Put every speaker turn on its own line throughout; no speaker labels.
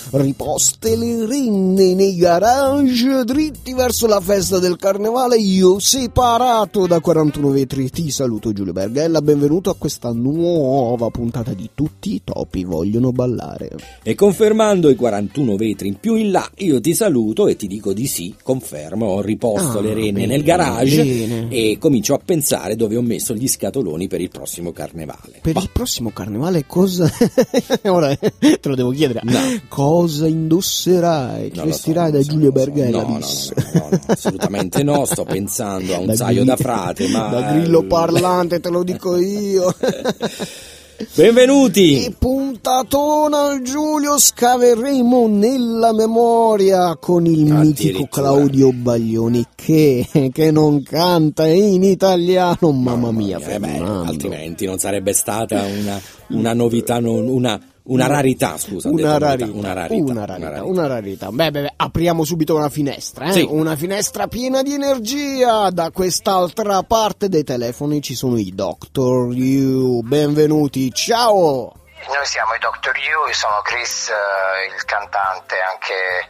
riposte le renne nei garage, dritti verso la festa del carnevale, io separato da 41 vetri ti saluto Giulio Berghella, benvenuto a questa nuova puntata di Tutti i topi vogliono ballare.
E confermando i 41 vetri in più in là, io ti saluto e ti dico di sì, confermo, ho riposto le renne nel garage e comincio a pensare dove ho messo gli scatoloni per il prossimo carnevale.
Per il prossimo carnevale cosa? Ora te lo devo chiedere.
No.
Cosa indosserai? Ti vestirai da Giulio Berghella?
No, assolutamente no, sto pensando a un saio da frate, ma
da grillo parlante, te lo dico io.
Benvenuti!
E puntatona al Giulio scaveremo nella memoria con il mitico Claudio Baglioni che non canta in italiano, mamma mia,
altrimenti non sarebbe stata una novità, una rarità, scusa.
Una rarità. Beh, apriamo subito una finestra,
Sì.
Una finestra piena di energia. Da quest'altra parte dei telefoni ci sono i Dr. You. Benvenuti, ciao!
Noi siamo i Dr. You, io sono Chris, il cantante, anche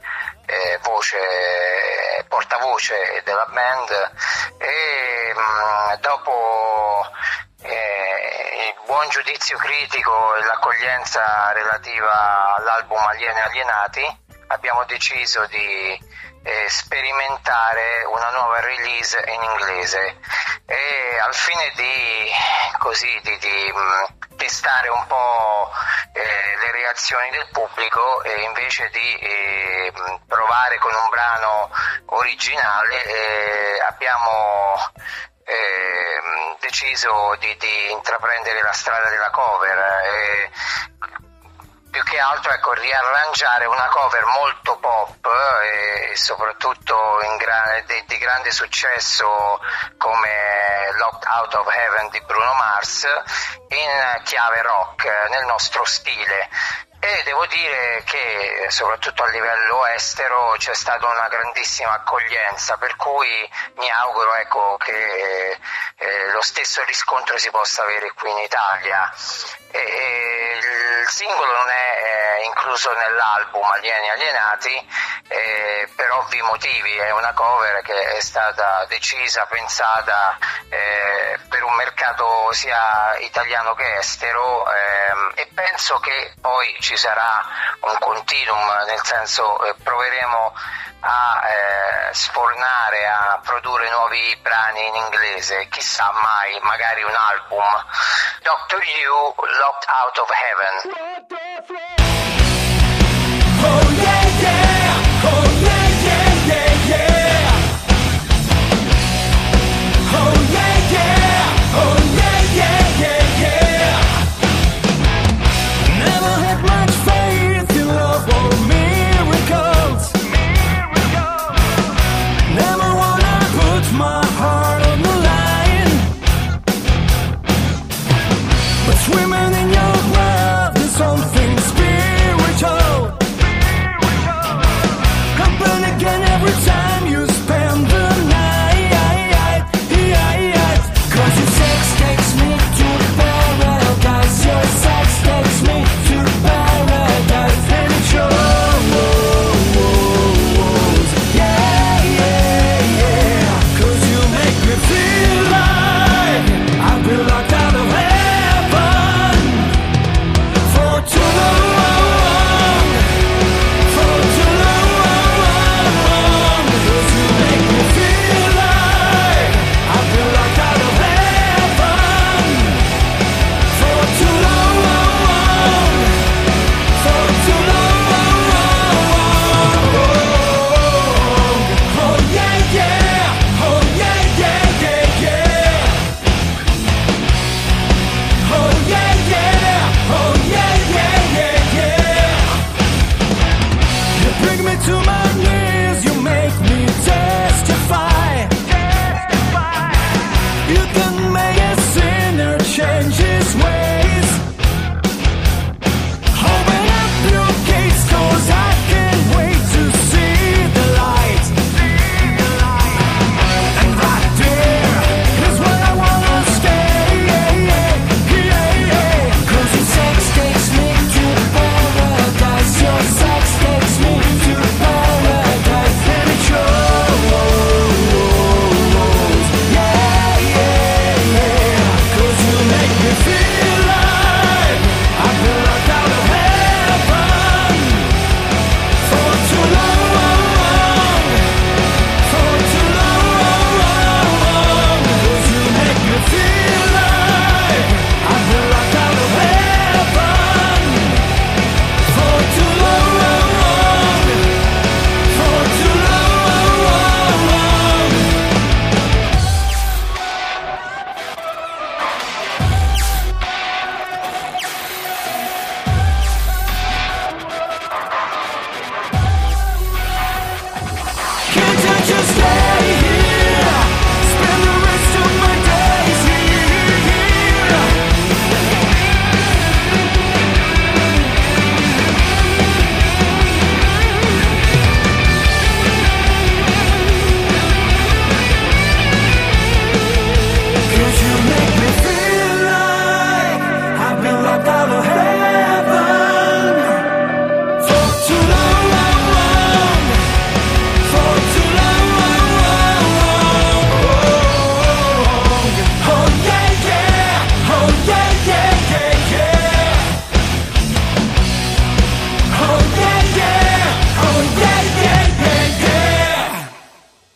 portavoce della band, e dopo il buon giudizio critico e l'accoglienza relativa all'album Alieni Alienati, abbiamo deciso di sperimentare una nuova release in inglese e al fine di testare un po' le reazioni del pubblico, e invece di provare con un brano originale abbiamo deciso di intraprendere la strada della cover, più che altro riarrangiare una cover molto pop e soprattutto di grande successo come Locked Out of Heaven di Bruno Mars, in chiave rock, nel nostro stile. E devo dire che soprattutto a livello estero c'è stata una grandissima accoglienza, per cui mi auguro che lo stesso riscontro si possa avere qui in Italia. Il singolo non è incluso nell'album Alieni Alienati per ovvi motivi, è una cover che è stata decisa, pensata per un mercato sia italiano che estero, e penso che poi ci sarà un continuum, nel senso proveremo a sfornare, a produrre nuovi brani in inglese, chissà mai, magari un album. Dr. You, Locked Out of Heaven.
Oh yeah, yeah, oh yeah, yeah, yeah, yeah. Oh yeah, yeah, oh yeah, yeah, yeah, yeah. Never had much faith in love or miracles. Never wanna put my heart on the line. But swimming in your love is something spiritual.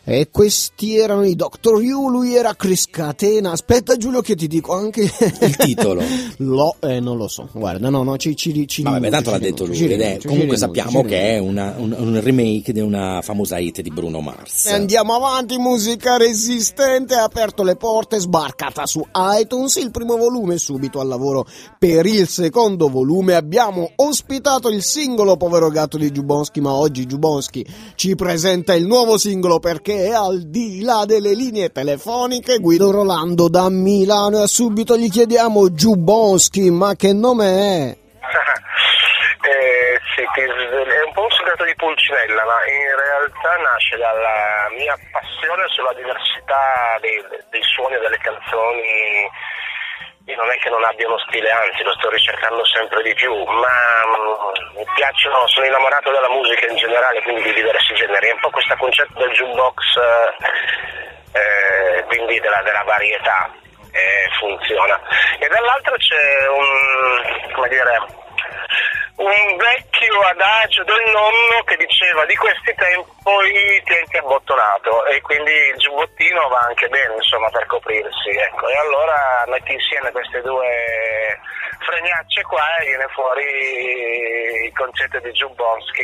E questi erano i Dr. You, lui era Chris Catena. Aspetta Giulio che ti dico anche
il titolo.
Non lo so, guarda, no,
vabbè, tanto l'ha detto lui, comunque sappiamo che è un remake di una famosa hit di Bruno Mars.
E andiamo avanti, musica resistente, ha aperto le porte, sbarcata su iTunes, il primo volume, subito al lavoro per il secondo volume. Abbiamo ospitato il singolo Povero gatto di Giubonski, ma oggi Giubonski ci presenta il nuovo singolo perché è al di là delle linee telefoniche Guido Rolando da Milano, e subito gli chiediamo: Giubonski, ma che nome è?
Sì, è un po' un segreto di Pulcinella, ma in realtà nasce dalla mia passione sulla diversità dei suoni e delle canzoni. Io non è che non abbia uno stile, anzi lo sto ricercando sempre di più, ma mi piacciono, sono innamorato della musica in generale, quindi di diversi generi, è un po' questo concetto del jukebox, quindi della varietà, funziona. E dall'altro c'è un vecchio adagio del nonno che diceva: di questi tempi tienti abbottonato, e quindi il giubbottino va anche bene, insomma, per coprirsi, ecco. E allora metti insieme queste due fregnacce qua e viene fuori il concetto di Giubonski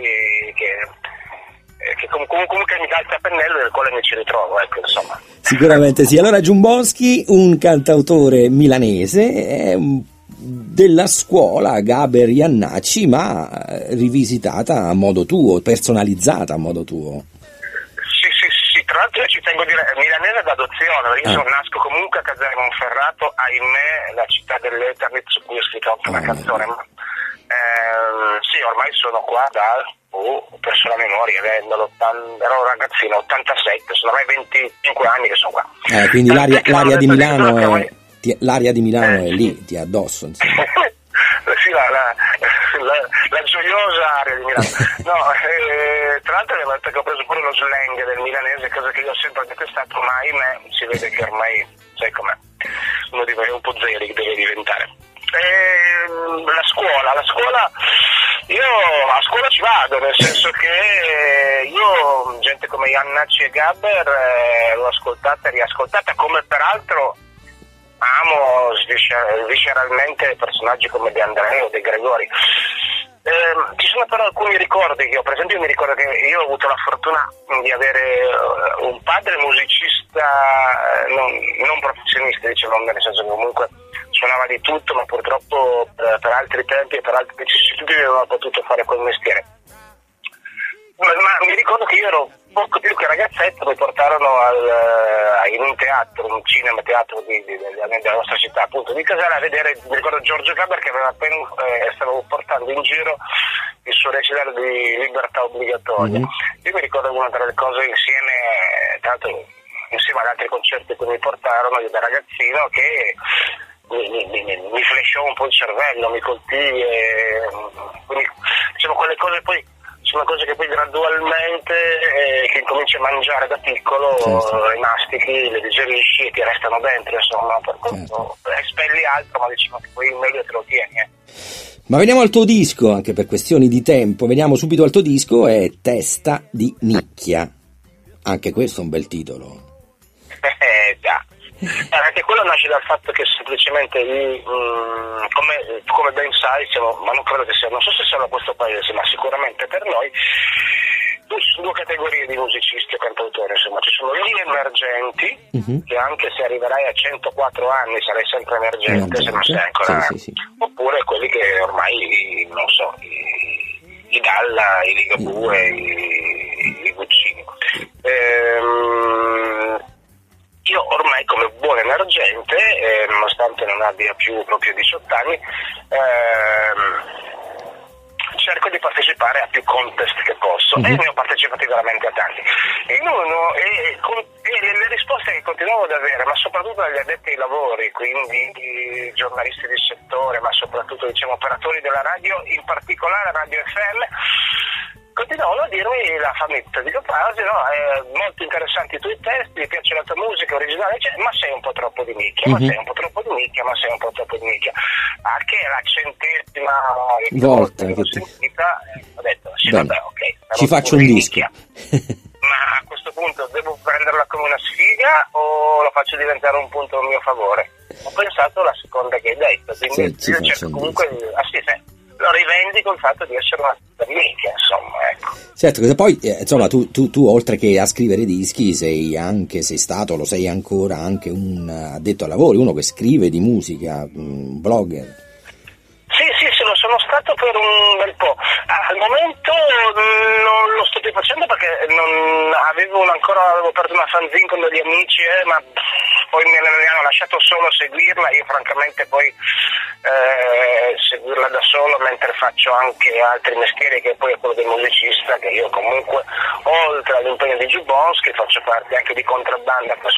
che comunque mi calza a pennello, del quale mi ci ritrovo, ecco, insomma.
Sicuramente sì. Allora, Giubonski, un cantautore milanese, della scuola Gaber Iannacci, ma rivisitata a modo tuo, personalizzata a modo tuo.
Sì, tra l'altro io ci tengo a dire, milanese d'adozione, perché io nasco comunque a Casale Monferrato, ahimè, la città dell'Eternit, su cui ho scritto anche una canzone, ma sì, ormai sono qua da, perso la memoria, ero un ragazzino, 87, sono ormai 25 anni che sono qua.
Quindi l'aria di Milano è... L'aria di Milano è lì, ti è addosso, insomma.
Sì, la gioiosa aria di Milano. No, tra l'altro le volte che ho preso pure lo slang del milanese, cosa che io ho sempre detestato, ma ahimè si vede che ormai, sai com'è, uno è un po' zeri che deve diventare. La scuola, io a scuola ci vado, nel senso che io, gente come Iannacci e Gaber, l'ho ascoltata e riascoltata, come peraltro amo visceralmente personaggi come De André o De Gregori. Ci sono però alcuni ricordi che ho, per esempio mi ricordo che io ho avuto la fortuna di avere un padre musicista non professionista, diciamo, nel senso che comunque suonava di tutto, ma purtroppo per altri tempi e per altre vicissitudini non ho potuto fare quel mestiere. Ma mi ricordo che io ero poco più che ragazzetto, mi portarono in un teatro, un cinema teatro della nostra città, appunto di Casale, a vedere, mi ricordo Giorgio Gaber che aveva appena stavo portando in giro il suo recitale di Libertà Obbligatoria. Io mi ricordo una delle cose insieme ad altri concerti che mi portarono io da ragazzino, che mi flashò un po' il cervello, mi colpì, quindi diciamo quelle cose poi sono cose che poi gradualmente che incominci a mangiare da piccolo, le mastichi, le digerisci e ti restano dentro, insomma, per questo espelli altro, ma diciamo che poi meglio te lo tieni.
Ma veniamo al tuo disco, anche per questioni di tempo, veniamo subito al tuo disco, è Testa di Nicchia, anche questo è un bel titolo.
Già. Anche quello nasce dal fatto che semplicemente come ben sai, ma non credo che sia, non so se sia a questo paese, ma sicuramente per noi ci sono due categorie di musicisti e cantautori, insomma, ci sono gli emergenti, che anche se arriverai a 104 anni sarai sempre emergente, se non sei ancora, sì. Oppure quelli che ormai, non so, i Dalla, i Ligabue, i Guccini. Io ormai come buon emergente, nonostante non abbia più proprio 18 anni, cerco di partecipare a più contest che posso, e ne ho partecipati veramente a tanti. E le risposte che continuavo ad avere, ma soprattutto dagli addetti ai lavori, quindi giornalisti di settore, ma soprattutto diciamo operatori della radio, in particolare radio FM, continuavano a dirmi la famiglia, dico molto interessanti i tuoi testi, mi piace la tua musica originale, ma sei un po' troppo di nicchia, ma sei un po' troppo di nicchia, a che la centesima
volta
che ho sentita, ho detto, sì, vabbè, ok,
ci faccio un disco.
Ma a questo punto devo prendere critica o lo faccio diventare un punto a mio favore? Ho pensato alla seconda che hai detto, quindi io cerco comunque lo rivendico il fatto di essere una minchia, insomma, ecco.
Certo, che poi insomma tu oltre che a scrivere dischi sei stato, lo sei ancora, anche un addetto ai lavori, uno che scrive di musica, un blogger.
Sì, lo sono stato per un bel po'. Al momento non lo sto più facendo perché avevo aperto una fanzine con degli amici, ma poi me ne hanno lasciato solo seguirla. Io francamente poi seguirla da solo mentre faccio anche altri mestieri, che poi è quello del musicista, che io comunque oltre all'impegno di Jukebox, che faccio parte anche di contrabbanda per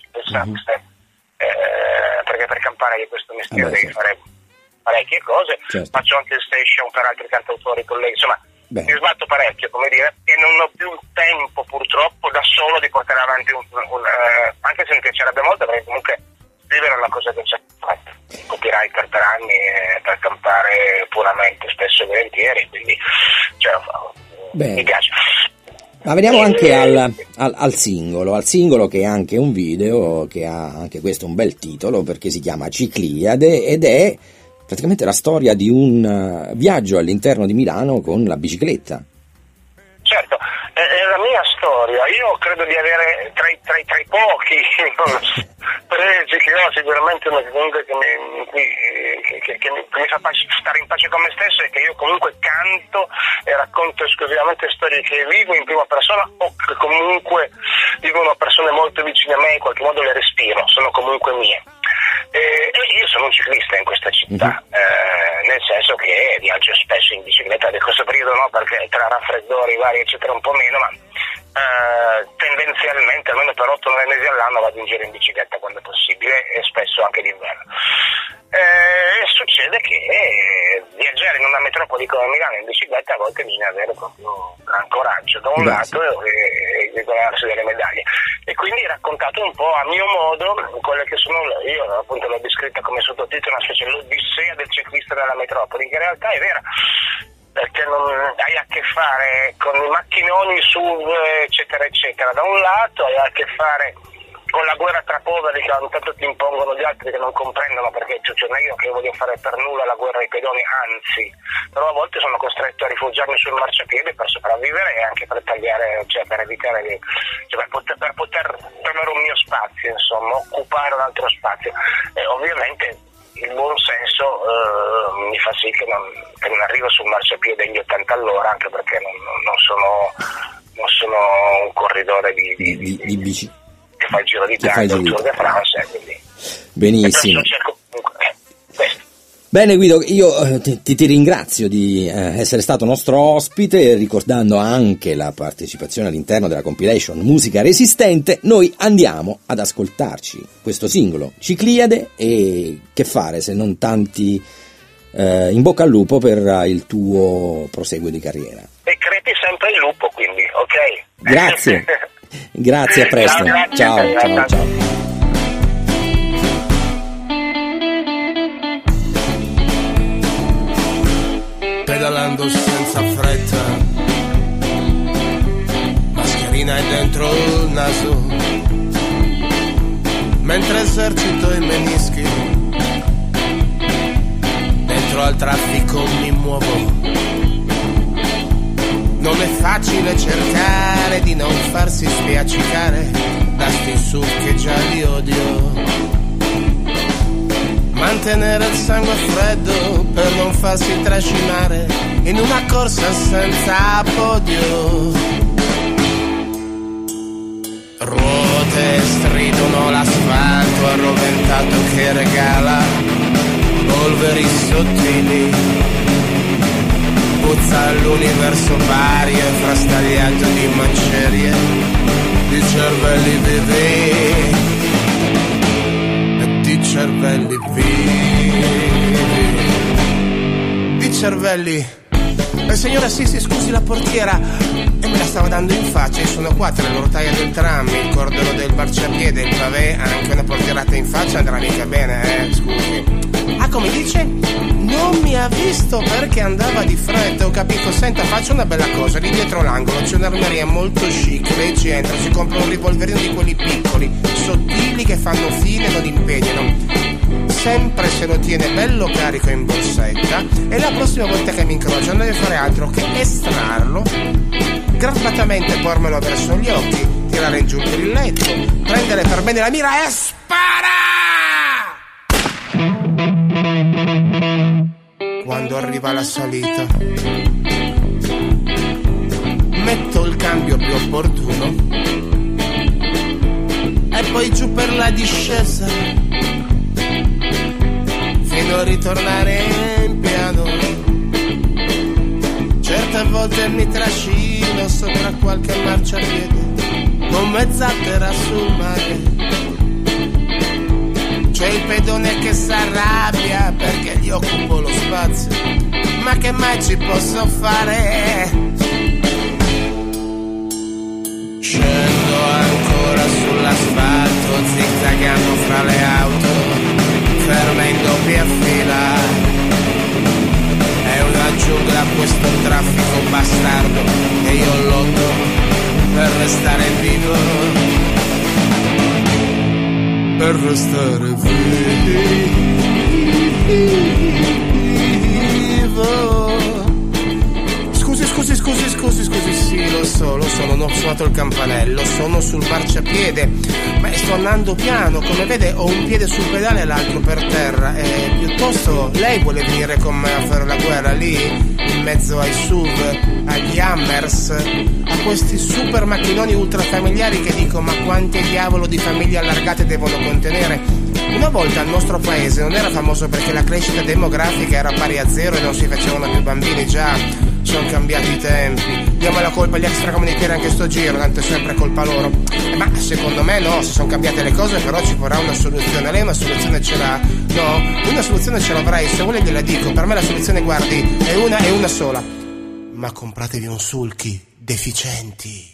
perché per campare di questo mestiere devi fare parecchie cose, certo. Faccio anche il station per altri cantautori, colleghi, insomma mi sbatto parecchio, come dire, e non ho più il tempo purtroppo da solo di portare avanti anche se mi piacerebbe molto, perché comunque scrivere è una cosa che c'è fatta, copywriter per anni per campare puramente, spesso e volentieri, quindi mi piace.
Ma veniamo anche al singolo che è anche un video che ha anche questo un bel titolo, perché si chiama Cicliade ed è praticamente la storia di un viaggio all'interno di Milano con la bicicletta.
Certo, è la mia storia. Io credo di avere tra i pochi pregi che ho, sicuramente una comunque che mi fa stare in pace con me stesso, è che io comunque canto e racconto esclusivamente storie che vivo in prima persona, o che comunque vivono persone molto vicine a me, in qualche modo le respiro, sono comunque mie. E io sono un ciclista in questa città, nel senso che viaggio spesso in bicicletta, di questo periodo no, perché tra raffreddori vari eccetera un po' meno, ma tendenzialmente almeno per 8-9 mesi all'anno vado in giro in bicicletta quando è possibile, e spesso anche d'inverno. Succede che viaggiare in una metropoli come Milano in bicicletta a volte bisogna avere proprio gran coraggio da un lato e guadagnarsi delle medaglie, e quindi raccontato un po' a mio modo quelle che sono, io appunto l'ho descritta come sottotitolo, una specie l'odissea del ciclista della metropoli, che in realtà è vera, perché non hai a che fare con i macchinoni SUV eccetera eccetera da un lato, hai a che fare con la guerra tra poveri che ogni tanto ti impongono gli altri che non comprendono, perché non è io che voglio fare per nulla la guerra ai pedoni, anzi, però a volte sono costretto a rifugiarmi sul marciapiede per sopravvivere e anche per tagliare, cioè per evitare per poter prendere un mio spazio, insomma, occupare un altro spazio. E ovviamente il buon senso mi fa sì che non arrivo sul marciapiede agli 80 all'ora, anche perché non sono un corridore di bici che fa il Giro d'Italia, il Tour de France, quindi
benissimo. Bene Guido, io ti ringrazio di essere stato nostro ospite, ricordando anche la partecipazione all'interno della compilation Musica Resistente. Noi andiamo ad ascoltarci questo singolo Cicliade, e che fare se non tanti in bocca al lupo per il tuo proseguo di carriera.
E crepi sempre il lupo, quindi, ok?
Grazie. Grazie, a presto. Ciao.
Pedalando senza fretta, mascherina è dentro il naso, mentre esercito i menischi, dentro al traffico mi muovo. Non è facile cercare di non farsi spiaccicare da sti insulti che già li odio. Mantenere il sangue freddo per non farsi trascinare in una corsa senza podio. Ruote stridono l'asfalto arroventato che regala polveri sottili. Puzza l'universo vario e frastagliato di macerie, di cervelli vivi e di cervelli vivi, di cervelli. Signora, sì, scusi la portiera, e me la stava dando in faccia. Io sono qua tra le rotaie del tram, il cordolo del marciapiede, il pavè, anche una portierata in faccia andrà mica bene, scusi. come dice, non mi ha visto perché andava di fretta. Ho capito, senta, faccio una bella cosa, lì dietro l'angolo c'è un'armeria molto chic, lei ci entra, si compra un rivolverino di quelli piccoli, sottili, che fanno fine e non impegnano, sempre se lo tiene bello carico in borsetta, e la prossima volta che mi incrocia non deve fare altro che estrarlo, garbatamente pormelo verso gli occhi, tirare in giù il grilletto, prendere per bene la mira e spara! Quando arriva la salita, metto il cambio più opportuno e poi giù per la discesa fino a ritornare in piano. Certe volte mi trascino sopra qualche marciapiede come zattera sul mare. C'è il pedone che s'arrabbia perché gli occupo lo spazio, ma che mai ci posso fare? Scendo ancora sull'asfalto, zigzagando fra le auto, ferma in doppia fila. È una giungla questo traffico bastardo e io lotto per restare vivo. Per restare vivo. Scusi, sì, lo so, non ho suonato il campanello, sono sul marciapiede, ma sto andando piano, come vede ho un piede sul pedale e l'altro per terra, e piuttosto lei vuole venire con me a fare la guerra lì, in mezzo ai SUV, agli Hammers, a questi super macchinoni ultrafamiliari che dico, ma quante diavolo di famiglie allargate devono contenere? Una volta il nostro paese non era famoso perché la crescita demografica era pari a zero e non si facevano più bambini, già sono cambiati i tempi, diamo la colpa agli extracomunitari anche sto giro, tanto è sempre colpa loro. Ma secondo me no, se sono cambiate le cose però ci vorrà una soluzione. Lei una soluzione ce l'ha? No, una soluzione ce l'avrai, se vuole gliela dico, per me la soluzione, guardi, è una sola. Ma compratevi un sulchi deficienti.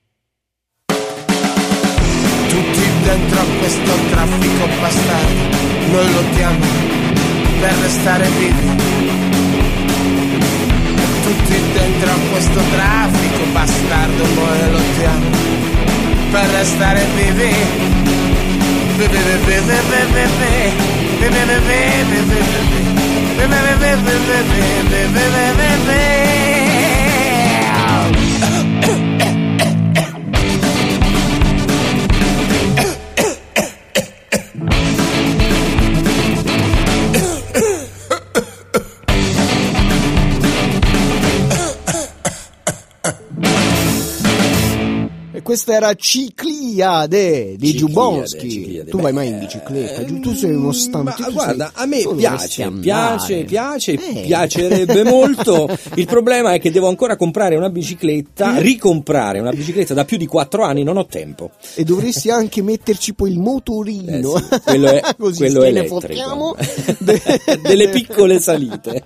Tutti dentro a questo traffico bastardo, noi lottiamo per restare vivi. Tutti dentro a questo traffico bastardo, noi lottiamo per restare vivi.
Questa era Cicliade di Giubonski. Tu vai mai in bicicletta? Tu sei uno stante.
Ma guarda, a me piacerebbe molto. Il problema è che devo ancora comprare una bicicletta, ricomprare una bicicletta da più di 4 anni, non ho tempo.
E dovresti anche metterci poi il motorino.
Sì, quello è
così
quello elettrico. Delle piccole salite.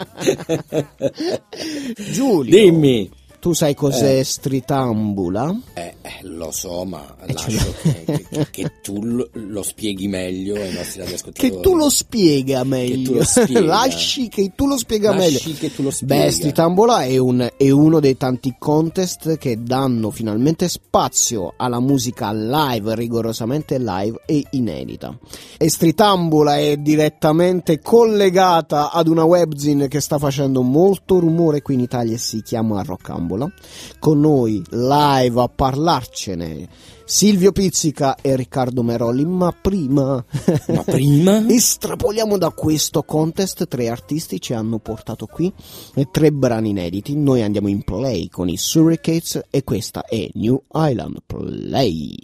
Giulio,
dimmi.
Tu sai cos'è Stritambula?
Lo so, ma lascio che tu lo spieghi meglio ai nostri radioascoltatori.
Che tu lo spiega meglio. Lasci che tu lo spiega meglio. Beh, Stritambula è uno dei tanti contest che danno finalmente spazio alla musica live, rigorosamente live e inedita. E Stritambula è direttamente collegata ad una webzine che sta facendo molto rumore qui in Italia e si chiama Roccambola. Con noi live a parlarcene Silvio Pizzica e Riccardo Merolli. Ma prima estrapoliamo da questo contest. 3 artisti ci hanno portato qui e 3 brani inediti. Noi andiamo in play con i Surricates e questa è New Island Play.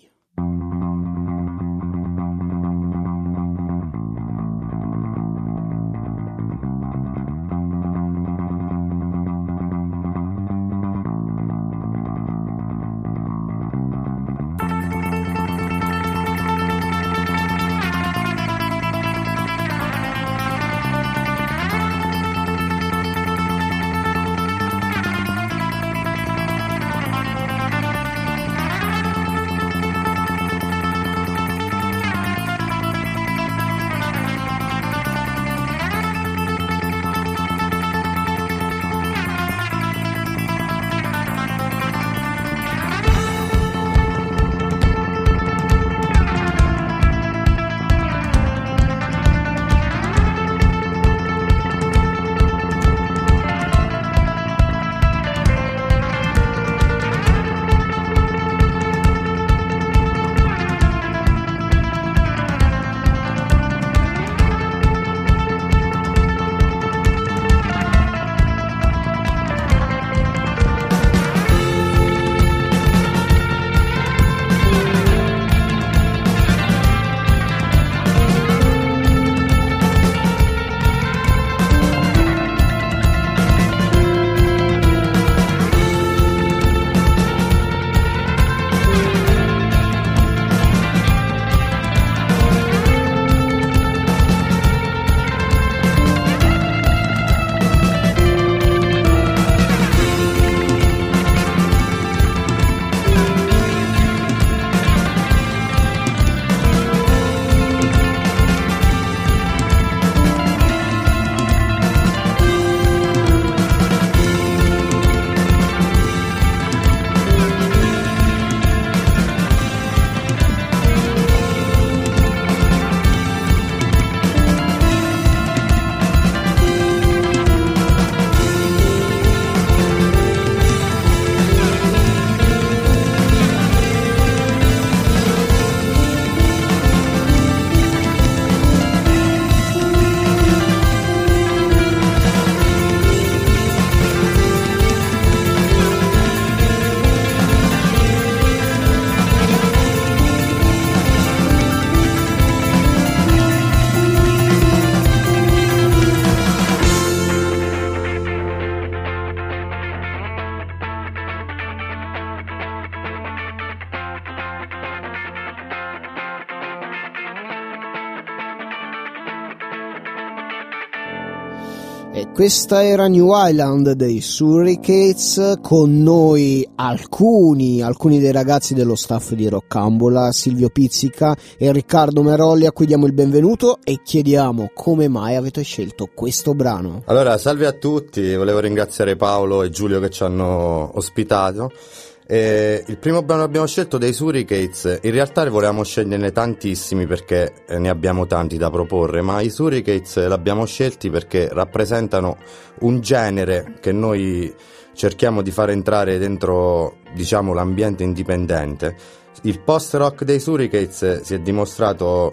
E questa era New Island dei Surricates, con noi alcuni dei ragazzi dello staff di Roccambola, Silvio Pizzica e Riccardo Merolli, a cui diamo il benvenuto e chiediamo come mai avete scelto questo brano.
Allora, salve a tutti, volevo ringraziare Paolo e Giulio che ci hanno ospitato. Il primo brano che abbiamo scelto dei Surricates, in realtà ne volevamo sceglierne tantissimi perché ne abbiamo tanti da proporre, ma i Surricates l'abbiamo scelti perché rappresentano un genere che noi cerchiamo di far entrare dentro, diciamo, l'ambiente indipendente. Il post-rock dei Surricates si è dimostrato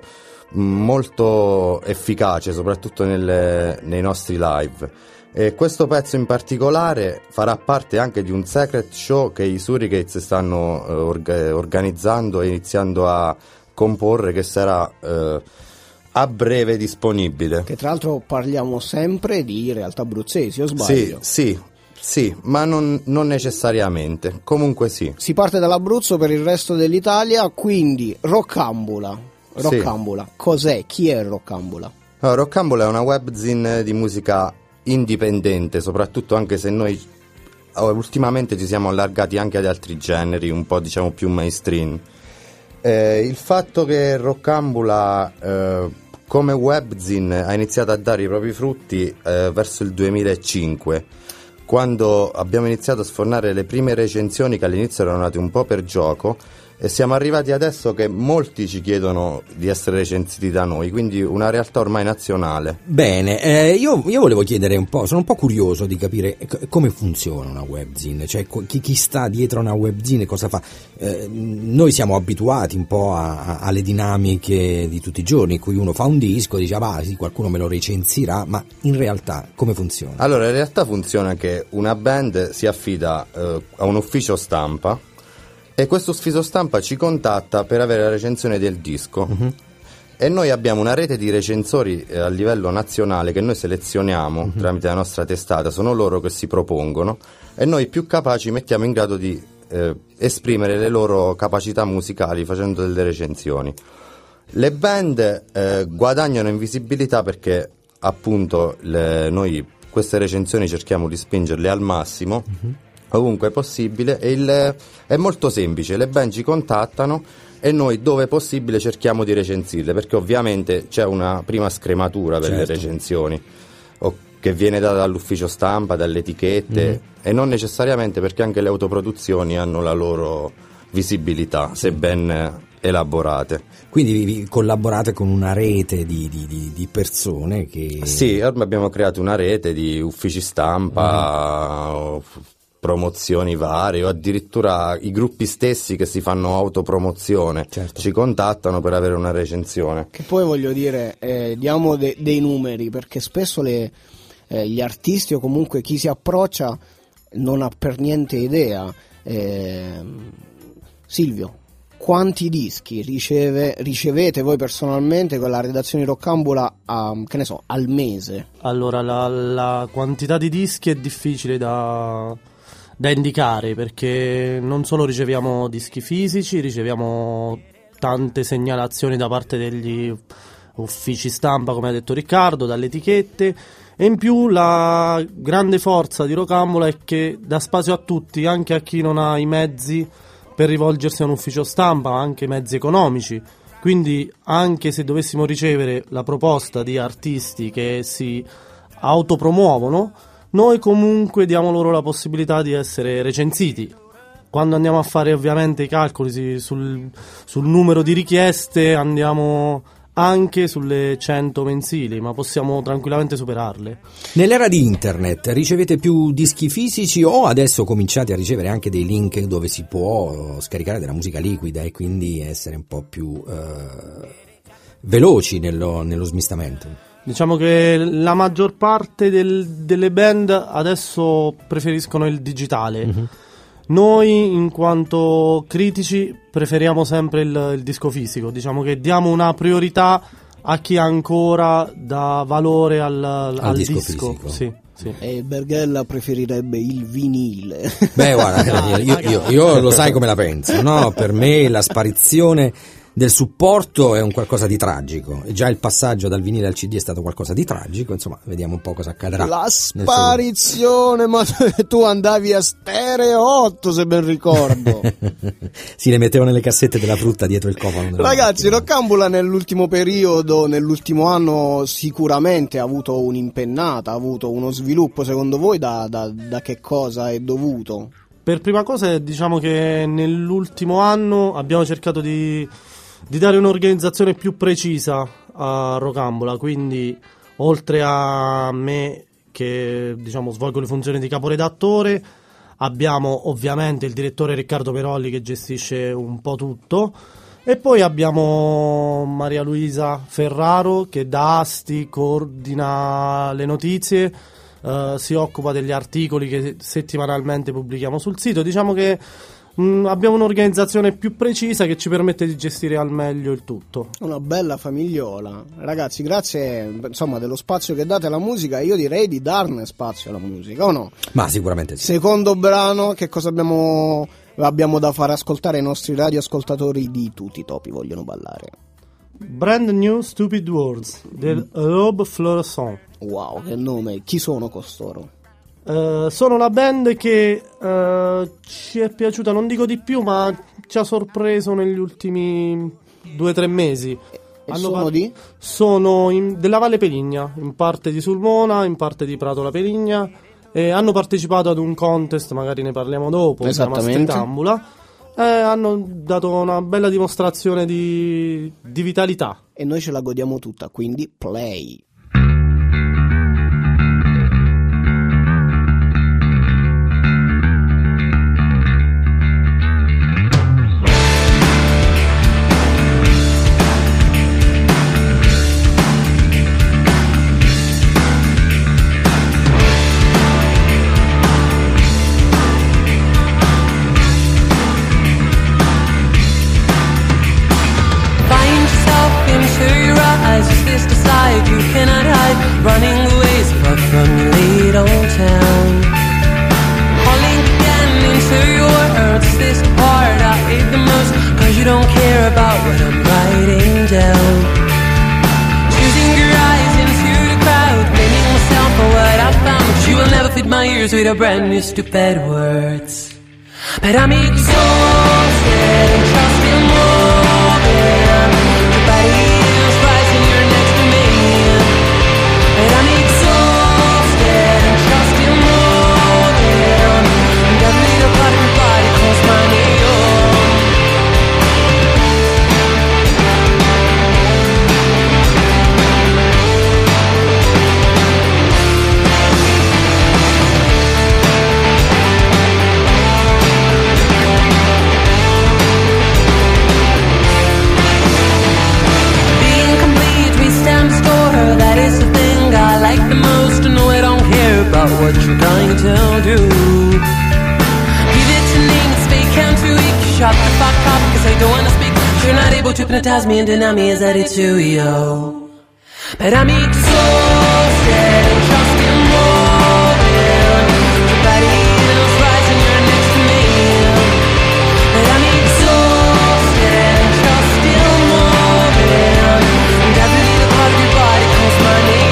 molto efficace, soprattutto nei nostri live. E questo pezzo in particolare farà parte anche di un secret show che i Surricates stanno organizzando e iniziando a comporre, che sarà a breve disponibile.
Che tra l'altro parliamo sempre di realtà abruzzesi, o sbaglio?
Sì, ma non necessariamente, comunque sì.
Si parte dall'Abruzzo per il resto dell'Italia, quindi Roccambola,
Sì.
Cos'è? Chi è Roccambola?
Allora, Roccambola è una webzine di musica indipendente, soprattutto, anche se noi ultimamente ci siamo allargati anche ad altri generi, un po' diciamo più mainstream. Il fatto che Roccambola come webzine ha iniziato a dare i propri frutti verso il 2005, quando abbiamo iniziato a sfornare le prime recensioni, che all'inizio erano nate un po' per gioco, e siamo arrivati adesso che molti ci chiedono di essere recensiti da noi, quindi una realtà ormai nazionale.
Bene, io volevo chiedere un po', sono un po' curioso di capire come funziona una webzine, cioè chi sta dietro una webzine, cosa fa. Noi siamo abituati un po' alle dinamiche di tutti i giorni, in cui uno fa un disco e dice sì, qualcuno me lo recensirà, ma in realtà come funziona?
Allora, in realtà funziona che una band si affida a un ufficio stampa, e questo ufficio stampa ci contatta per avere la recensione del disco. E noi abbiamo una rete di recensori a livello nazionale che noi selezioniamo tramite la nostra testata. Sono loro che si propongono e noi, più capaci, mettiamo in grado di esprimere le loro capacità musicali facendo delle recensioni. Le band guadagnano in visibilità perché appunto noi queste recensioni cerchiamo di spingerle al massimo, ovunque è possibile, e è molto semplice: le band ci contattano e noi, dove è possibile, cerchiamo di recensirle, perché ovviamente c'è una prima scrematura per le recensioni che viene data dall'ufficio stampa, dalle etichette, e non necessariamente, perché anche le autoproduzioni hanno la loro visibilità, se ben elaborate.
Quindi vi collaborate con una rete di persone che...
Sì, ormai abbiamo creato una rete di uffici stampa, promozioni varie, o addirittura i gruppi stessi che si fanno autopromozione, ci contattano per avere una recensione.
Che poi, voglio dire, diamo dei numeri, perché spesso gli artisti, o comunque chi si approccia, non ha per niente idea. Silvio, quanti dischi ricevete voi personalmente con la redazione di Roccambola al mese?
Allora, la quantità di dischi è difficile da indicare, perché non solo riceviamo dischi fisici, riceviamo tante segnalazioni da parte degli uffici stampa, come ha detto Riccardo, dalle etichette, e in più la grande forza di Roccambola è che dà spazio a tutti, anche a chi non ha i mezzi per rivolgersi a un ufficio stampa, anche mezzi economici. Quindi, anche se dovessimo ricevere la proposta di artisti che si autopromuovono, noi comunque diamo loro la possibilità di essere recensiti. Quando andiamo a fare ovviamente i calcoli sul numero di richieste, andiamo anche sulle 100 mensili, ma possiamo tranquillamente superarle.
Nell'era di internet ricevete più dischi fisici, o adesso cominciate a ricevere anche dei link dove si può scaricare della musica liquida e quindi essere un po' più veloci nello smistamento?
Diciamo che la maggior parte delle band adesso preferiscono il digitale. Noi, in quanto critici, preferiamo sempre il disco fisico. Diciamo che diamo una priorità a chi ancora dà valore al disco fisico. Sì.
E Berghella preferirebbe il vinile.
Beh, guarda, io lo sai come la penso, no? Per me la sparizione del supporto è un qualcosa di tragico, e già il passaggio dal vinile al CD è stato qualcosa di tragico, insomma vediamo un po' cosa accadrà.
La sparizione, ma tu andavi a Stereo 8 se ben ricordo.
Si le mettevano nelle cassette della frutta dietro il cofano.
Ragazzi, Roccambula nell'ultimo periodo, nell'ultimo anno sicuramente ha avuto un'impennata, ha avuto uno sviluppo. Secondo voi da che cosa è dovuto?
Per prima cosa diciamo che nell'ultimo anno abbiamo cercato di dare un'organizzazione più precisa a Roccambula, quindi oltre a me che diciamo svolgo le funzioni di caporedattore, abbiamo ovviamente il direttore Riccardo Merolli che gestisce un po' tutto, e poi abbiamo Maria Luisa Ferraro che da Asti coordina le notizie, si occupa degli articoli che settimanalmente pubblichiamo sul sito. Diciamo che abbiamo un'organizzazione più precisa che ci permette di gestire al meglio il tutto.
Una bella famigliola. Ragazzi, grazie insomma dello spazio che date alla musica. Io direi di darne spazio alla musica, o no?
Ma sicuramente sì.
Secondo brano, che cosa abbiamo da fare ascoltare ai nostri radioascoltatori di Tutti i Topi Vogliono Ballare?
Brand New Stupid Words del Rob Floresson.
Wow, che nome. Chi sono costoro?
Sono una band che ci è piaciuta, non dico di più, ma ci ha sorpreso negli ultimi 2-3 mesi. Sono della Valle Peligna, in parte di Sulmona, in parte di Prato La Peligna, e hanno partecipato ad un contest, magari ne parliamo dopo, si chiama Stritambula, e hanno dato una bella dimostrazione di vitalità.
E noi ce la godiamo tutta, quindi play.
You cannot hide, running away so far from your little town. Calling again into your words, is this the part I hate the most? Cause you don't care about what I'm writing down. Choosing your eyes into the crowd, blaming myself for what I found. But you will never fit my ears with a brand new stupid words. But I'm exhausted and trusting more than your body is rising, you're next to me. And I'm exhausted and trusting more than, and every little part of your body calls my name. Being complete, we stand store, that is the thing I like the most. No, I don't care about what you're going to do. Give it a name, it's vacant, too weak. Shut the fuck up, cause I don't wanna speak. You're not able to hypnotize me and deny me as I did to you. But I'm exhausted and trusting more than your body is rising, you're next to me. But I'm exhausted and trusting more than, and every little part of your body calls my name.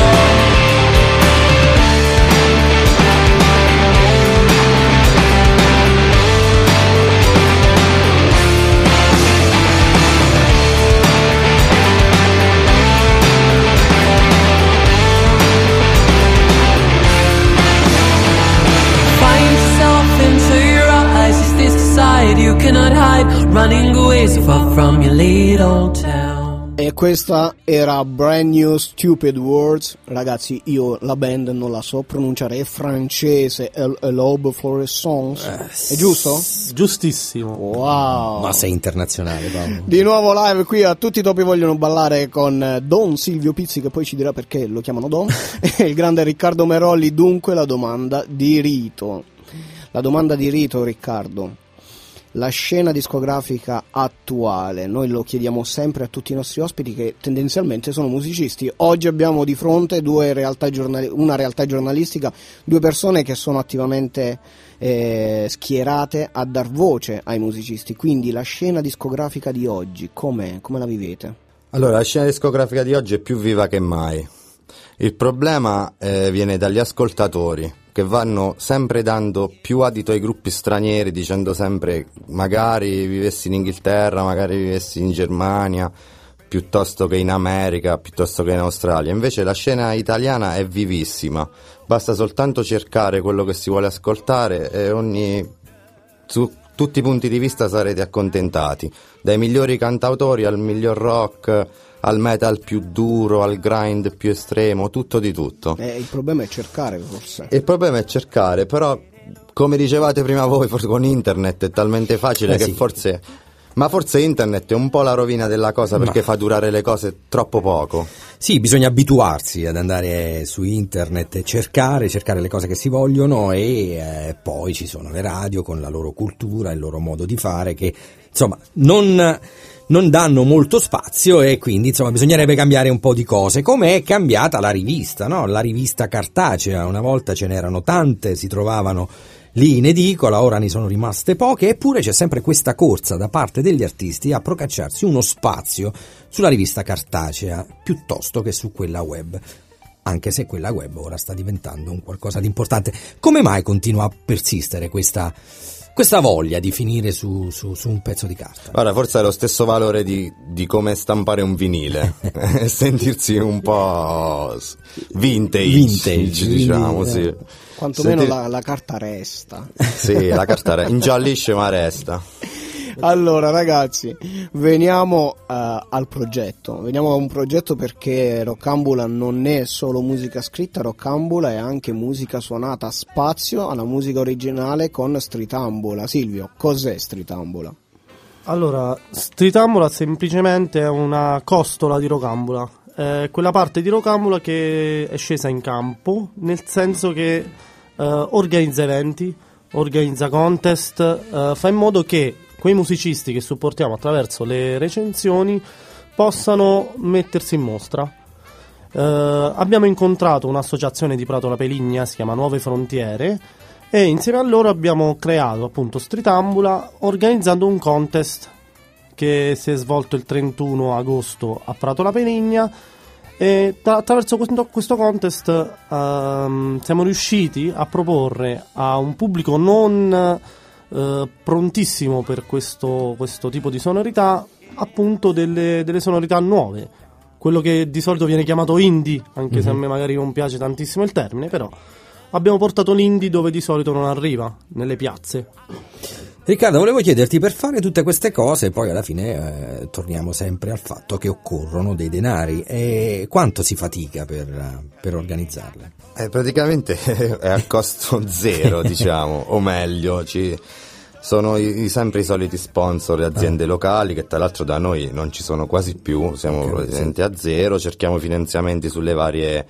Find yourself into your eyes, is this the side you cannot hide, running away so far from your little town.
E questa era Brand New Stupid Words. Ragazzi, io la band non la so pronunciare, è francese, L'aube Floresson. È giusto?
Giustissimo.
Wow.
Ma sei internazionale, Paolo.
Di nuovo live qui a Tutti i Topi Vogliono Ballare con Don Silvio Pizzi, che poi ci dirà perché lo chiamano Don, e il grande Riccardo Merolli. Dunque la domanda di rito, Riccardo. la scena discografica attuale. Noi lo chiediamo sempre a tutti i nostri ospiti, che tendenzialmente sono musicisti. Oggi abbiamo di fronte una realtà giornalistica, due persone che sono attivamente schierate a dar voce ai musicisti. Quindi la scena discografica di oggi com'è? Come la vivete?
Allora, la scena discografica di oggi è più viva che mai. Il problema viene dagli ascoltatori, che vanno sempre dando più adito ai gruppi stranieri, dicendo sempre magari vivessi in Inghilterra, magari vivessi in Germania, piuttosto che in America, piuttosto che in Australia. Invece la scena italiana è vivissima, basta soltanto cercare quello che si vuole ascoltare e su tutti i punti di vista sarete accontentati, dai migliori cantautori al miglior rock, al metal più duro, al grind più estremo, tutto di tutto.
Il problema è cercare, forse.
Il problema è cercare, però come dicevate prima voi, forse con internet è talmente facile che
sì.
forse internet è un po' la rovina della cosa, perché fa durare le cose troppo poco.
Sì, bisogna abituarsi ad andare su internet e cercare le cose che si vogliono, e poi ci sono le radio con la loro cultura, il loro modo di fare, che insomma non danno molto spazio, e quindi insomma bisognerebbe cambiare un po' di cose. Come è cambiata la rivista, no? La rivista cartacea, una volta ce n'erano tante, si trovavano lì in edicola, ora ne sono rimaste poche, eppure c'è sempre questa corsa da parte degli artisti a procacciarsi uno spazio sulla rivista cartacea piuttosto che su quella web, anche se quella web ora sta diventando un qualcosa di importante. Come mai continua a persistere questa voglia di finire su un pezzo di carta?
Guarda, forse è lo stesso valore di come stampare un vinile e sentirsi un po' vintage, diciamo, sì.
Quantomeno la carta resta.
Sì, la carta ingiallisce ma resta.
Allora ragazzi, veniamo al progetto. Veniamo a un progetto, perché Roccambula non è solo musica scritta, Roccambula è anche musica suonata a spazio alla musica originale con Streetambula. Silvio, cos'è Streetambula?
Allora, Streetambula semplicemente è una costola di Roccambula, quella parte di Roccambula che è scesa in campo, nel senso che organizza eventi, organizza contest, fa in modo che quei musicisti che supportiamo attraverso le recensioni possano mettersi in mostra. Abbiamo incontrato un'associazione di Prato La Peligna, si chiama Nuove Frontiere, e insieme a loro abbiamo creato appunto Streetambula, organizzando un contest che si è svolto il 31 agosto a Prato La Peligna. E attraverso questo contest siamo riusciti a proporre a un pubblico non prontissimo per questo tipo di sonorità, appunto delle sonorità nuove, quello che di solito viene chiamato indie, anche se a me magari non piace tantissimo il termine, però abbiamo portato l'indie dove di solito non arriva, nelle piazze.
Riccardo, volevo chiederti, per fare tutte queste cose, poi alla fine torniamo sempre al fatto che occorrono dei denari, e quanto si fatica per organizzarle?
Praticamente è a costo zero, diciamo, o meglio, sono sempre i soliti sponsor, le aziende locali, che tra l'altro da noi non ci sono quasi più, siamo praticamente a zero, cerchiamo finanziamenti sulle varie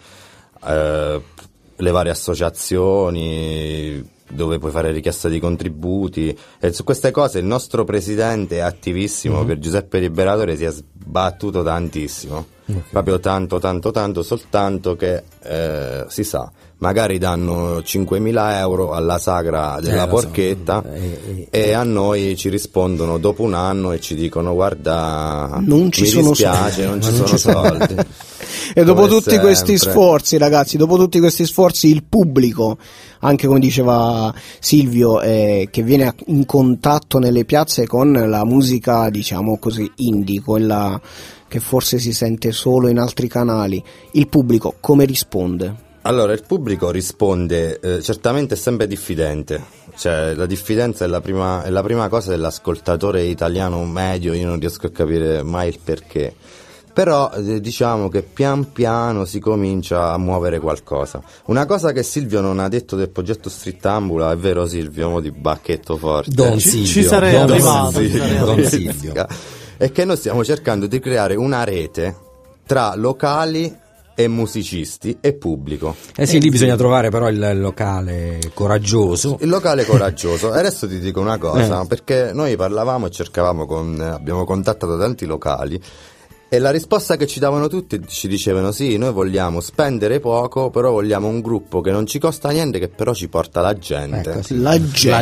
associazioni, dove puoi fare richiesta di contributi, e su queste cose il nostro presidente è attivissimo, per Giuseppe Liberatore si è sbattuto tantissimo, proprio tanto, soltanto che si sa, magari danno 5.000 euro alla sagra della porchetta, e a noi ci rispondono dopo un anno e ci dicono guarda,
non ci sono
dispiace, non ci sono soldi.
E dopo tutti questi sforzi, ragazzi, il pubblico, anche come diceva Silvio, che viene in contatto nelle piazze con la musica, diciamo così, indie, quella che forse si sente solo in altri canali, il pubblico come risponde?
Allora, il pubblico risponde, certamente è sempre diffidente, cioè la diffidenza è la prima cosa dell'ascoltatore italiano medio, io non riesco a capire mai il perché. Però diciamo che pian piano si comincia a muovere qualcosa. Una cosa che Silvio non ha detto del progetto Streetambula, è vero Silvio, mo di bacchetto forte.
Don Silvio.
Ci sarei arrivato.
Don Silvio.
È che noi stiamo cercando di creare una rete tra locali e musicisti e pubblico.
Sì, lì bisogna trovare però il locale coraggioso.
Il locale coraggioso. E adesso ti dico una cosa, perché noi parlavamo e cercavamo abbiamo contattato tanti locali, e la risposta che ci davano tutti ci dicevano: sì, noi vogliamo spendere poco, però vogliamo un gruppo che non ci costa niente, che però ci porta la gente.
Ecco, sì.
La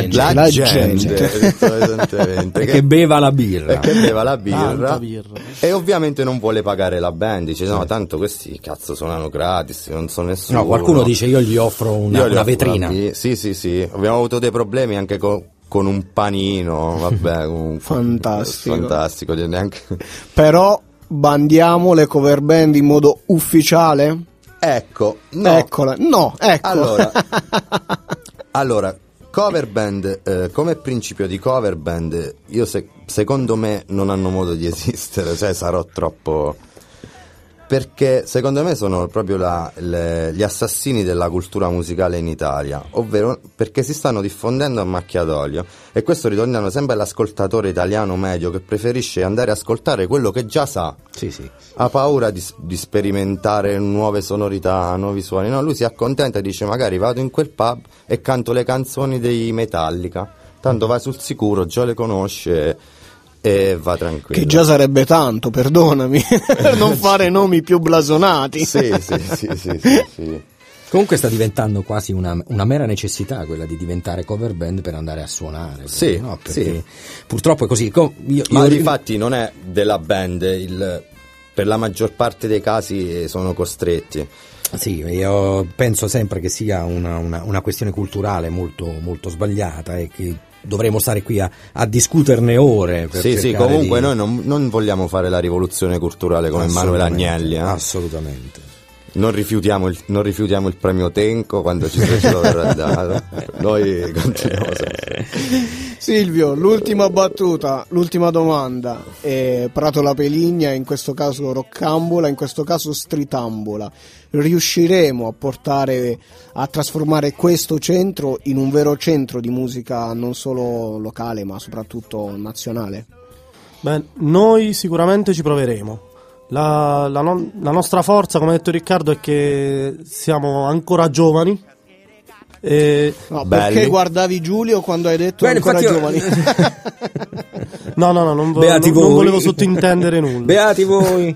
gente.
E che beva la birra.
Tanta birra.
E ovviamente non vuole pagare la band, dice no, tanto questi cazzo suonano gratis, non so nessuno.
No, qualcuno dice io gli offro una vetrina.
Sì, abbiamo avuto dei problemi anche con un panino, vabbè, fantastico, neanche.
Però bandiamo le cover band in modo ufficiale?
Ecco, no.
Eccola, no, ecco.
Allora, cover band, come principio di cover band, io secondo me non hanno modo di esistere, cioè sarò troppo... Perché secondo me sono proprio gli assassini della cultura musicale in Italia, ovvero perché si stanno diffondendo a macchia d'olio, e questo ritornando sempre all'ascoltatore italiano medio che preferisce andare a ascoltare quello che già sa.
Sì.
Ha paura di sperimentare nuove sonorità, nuovi suoni. No, lui si accontenta e dice: magari vado in quel pub e canto le canzoni dei Metallica, tanto va sul sicuro, già le conosce e va tranquillo.
Che già sarebbe tanto, perdonami, per non fare nomi più blasonati.
Sì.
Comunque sta diventando quasi una mera necessità quella di diventare cover band per andare a suonare.
Sì,
no? Perché purtroppo è così.
Ma infatti non è della band, per la maggior parte dei casi sono costretti.
Sì, io penso sempre che sia una questione culturale molto, molto sbagliata, e che dovremmo stare qui a discuterne ore.
Sì, comunque noi non vogliamo fare la rivoluzione culturale come Emanuele Agnelli.
Assolutamente.
Non rifiutiamo il premio Tenco quando ce lo verrà dato. Noi continuiamo sempre.
Silvio, l'ultima battuta, l'ultima domanda. Prato La Peligna, in questo caso Roccambola, in questo caso Streetambola. Riusciremo a trasformare questo centro in un vero centro di musica non solo locale ma soprattutto nazionale?
Beh, noi sicuramente ci proveremo. La nostra forza, come ha detto Riccardo, è che siamo ancora giovani.
No, perché guardavi Giulio quando hai detto ancora giovani?
No, non volevo sottintendere nulla.
Beati voi.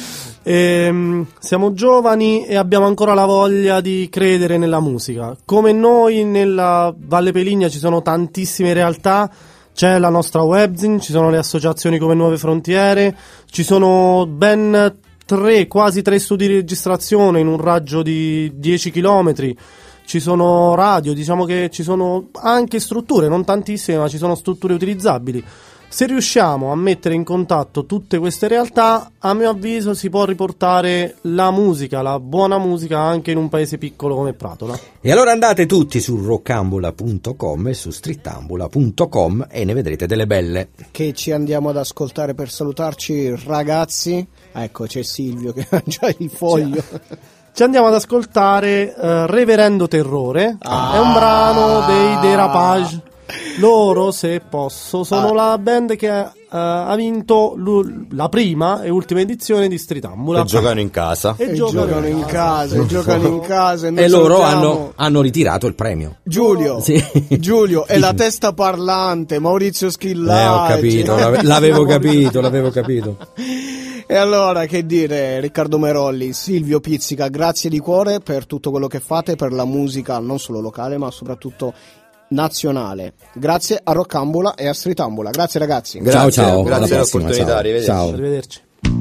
Siamo giovani e abbiamo ancora la voglia di credere nella musica. Come noi nella Valle Peligna ci sono tantissime realtà. C'è la nostra webzine, ci sono le associazioni come Nuove Frontiere, ci sono ben quasi 3 studi di registrazione in un raggio di 10 chilometri, ci sono radio, diciamo che ci sono anche strutture, non tantissime, ma ci sono strutture utilizzabili. Se riusciamo a mettere in contatto tutte queste realtà, a mio avviso si può riportare la musica, la buona musica, anche in un paese piccolo come Pratola.
E allora andate tutti su roccambola.com e su streetambola.com e ne vedrete delle belle.
Che ci andiamo ad ascoltare per salutarci, ragazzi? Ecco, c'è Silvio che ha già il foglio.
Ci andiamo ad ascoltare Reverendo Terrore, è un brano dei Derapage. Loro, se posso, sono la band che ha vinto la prima e ultima edizione di Streetambola.
E giocano in casa.
E giocano in casa.
E loro hanno ritirato il premio.
Giulio,
sì.
Giulio è la testa parlante, Maurizio Schillacci.
Ho capito, l'avevo capito.
E allora, che dire, Riccardo Merolli, Silvio Pizzica, grazie di cuore per tutto quello che fate, per la musica non solo locale ma soprattutto nazionale. Grazie a Roccambola e a Streetambola. Grazie ragazzi.
Ciao.
Grazie per l'opportunità.
Arrivederci.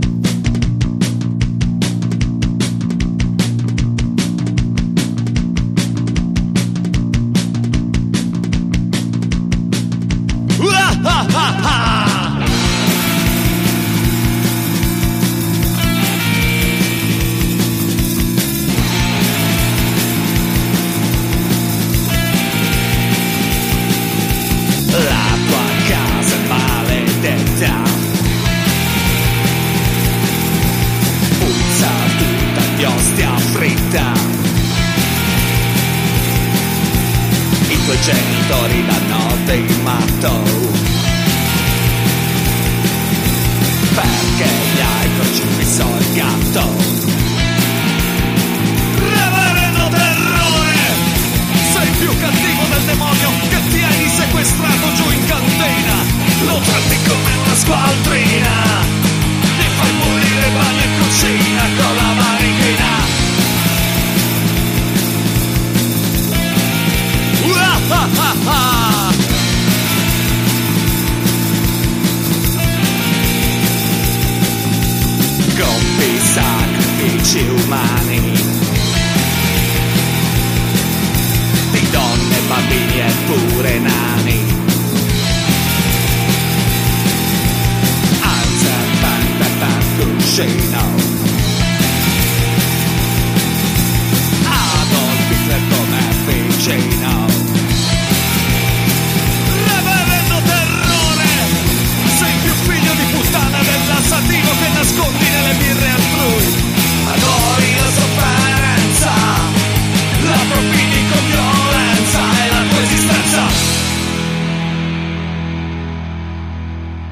Genitori da notte in matto, perché gli hai crocifisso il gatto.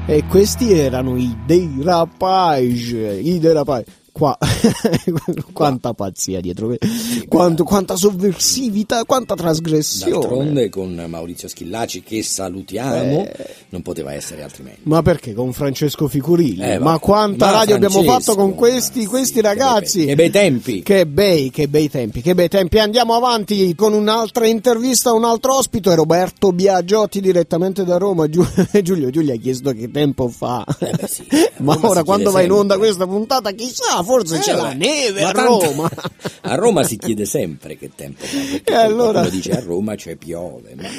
E questi erano i Derapage. Qua quanta pazzia dietro, quanta sovversività, quanta trasgressione.
D'altronde con Maurizio Schillaci, che salutiamo, non poteva essere altrimenti.
Ma perché con Francesco Ficurilli? Ma quanta radio abbiamo fatto con questi ragazzi?
Che bei tempi.
Che bei tempi. Andiamo avanti con un'altra intervista, un altro ospite, Roberto Biagiotti direttamente da Roma. Giulio ha chiesto che tempo fa.
Sì,
ma ora quando va in onda questa puntata, chissà, forse c'è la neve a Roma.
A Roma si chiede sempre che tempo fa, perché allora dice a Roma piove, ma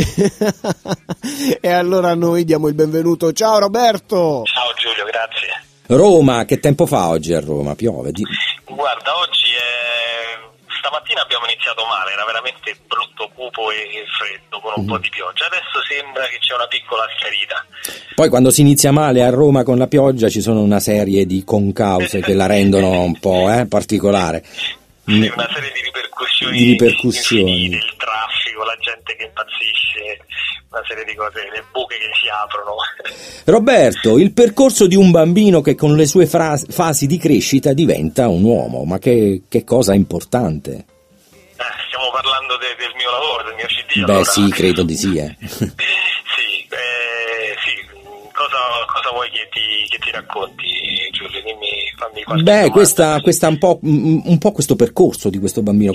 e allora noi diamo il benvenuto. Ciao Roberto.
Ciao Giulio, grazie.
Roma, che tempo fa oggi a Roma? Piove?
Guarda, oggi stamattina abbiamo iniziato male, era veramente brutto, cupo e freddo, con un po' di pioggia. Adesso sembra che c'è una piccola schiarita.
Poi quando si inizia male a Roma con la pioggia ci sono una serie di concause che la rendono un po' particolare.
Sì, una serie di ripercussioni. Il traffico, la gente che impazzisce, una serie di cose, le buche che si aprono.
Roberto, il percorso di un bambino che con le sue fasi di crescita diventa un uomo, ma che cosa importante.
Stiamo parlando del mio lavoro, del mio CD.
Beh,
allora.
sì, credo di sì.
Cosa vuoi che ti racconti, Giulio? Fammi qualche
Beh,
domanda.
questa un po' questo percorso di questo bambino,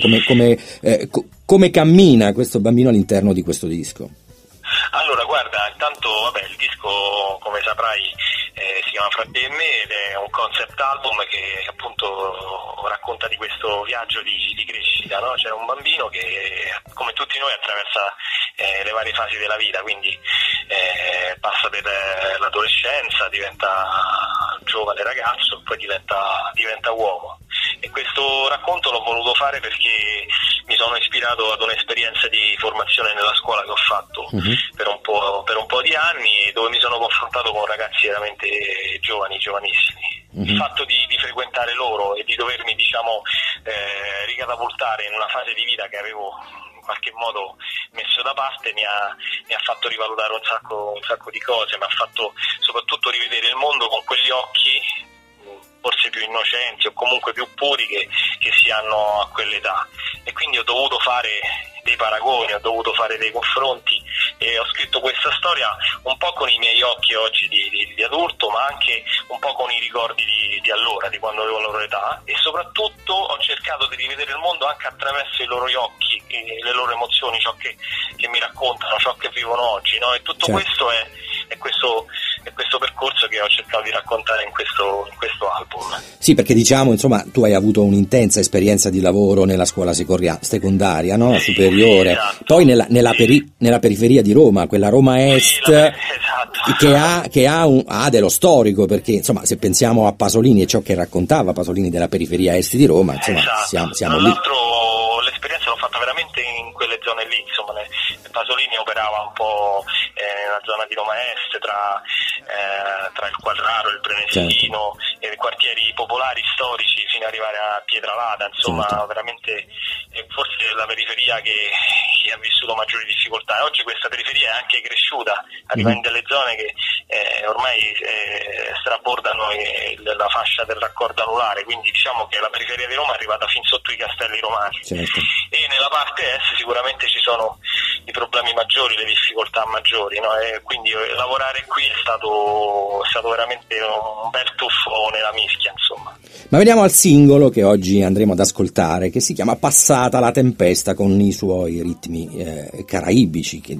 come cammina questo bambino all'interno di questo disco.
Allora, guarda, intanto, il disco, come saprai, si chiama Fra te e me ed è un concept album che appunto racconta di questo viaggio di crescita, no? C'è un bambino che, come tutti noi, attraversa le varie fasi della vita, quindi passa per l'adolescenza, diventa giovane ragazzo, poi diventa uomo. E questo racconto l'ho voluto fare perché mi sono ispirato ad un'esperienza di formazione nella scuola che ho fatto per un po' di anni, dove mi sono confrontato con ragazzi veramente giovanissimi. Il fatto di frequentare loro e di dovermi, ricatapultare in una fase di vita che avevo in qualche modo messo da parte mi ha fatto rivalutare un sacco di cose, mi ha fatto soprattutto rivedere il mondo con quegli occhi forse più innocenti o comunque più puri che si hanno a quell'età, e quindi ho dovuto fare dei paragoni, ho dovuto fare dei confronti e ho scritto questa storia un po' con i miei occhi oggi di adulto, ma anche un po' con i ricordi di allora, di quando avevo la loro età, e soprattutto ho cercato di rivedere il mondo anche attraverso i loro occhi, le loro emozioni, ciò che mi raccontano, ciò che vivono oggi, no? E tutto questo è questo percorso che ho cercato di raccontare in questo album.
Sì, perché tu hai avuto un'intensa esperienza di lavoro nella scuola secondaria, no?
Sì,
superiore,
esatto.
Poi nella periferia di Roma, quella Roma Est,
esatto.
che ha dello storico, perché se pensiamo a Pasolini e ciò che raccontava Pasolini della periferia est di Roma,
esatto.
siamo
Tra
lì.
l'altro l'esperienza l'ho fatta veramente in quelle zone lì, Pasolini operava un po' nella zona di Roma Est, tra il Quadraro, il Prenesino, e i quartieri popolari storici fino ad arrivare a Pietralata, veramente forse la periferia che ha vissuto maggiori difficoltà. E oggi questa periferia è anche cresciuta, arriva in delle zone che ormai strabordano la fascia del raccordo anulare, quindi diciamo che la periferia di Roma è arrivata fin sotto i castelli romani. E nella parte est sicuramente ci sono i problemi maggiori, le difficoltà maggiori, no? E quindi lavorare qui è stato veramente un bel tuffo nella mischia, insomma.
Ma veniamo al singolo che oggi andremo ad ascoltare, che si chiama Passata la tempesta, con i suoi ritmi caraibici, che